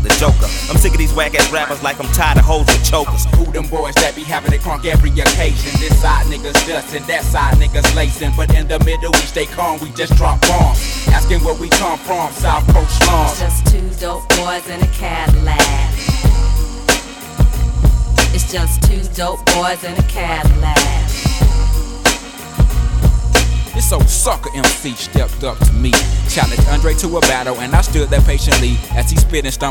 the Joker. I'm sick of these whack-ass rappers like I'm tired of hoes with chokers. Who them boys that be having it crunk every occasion? This side niggas dustin', that side niggas lacing. But in the middle we stay calm, we just drop bombs. Asking where we come from, South Coast slums. Just two dope boys in a Cadillac. It's just two dope boys in a Cadillac. This old sucker MC stepped up to me, challenged Andre to a battle, and I stood there patiently as he spit and stomped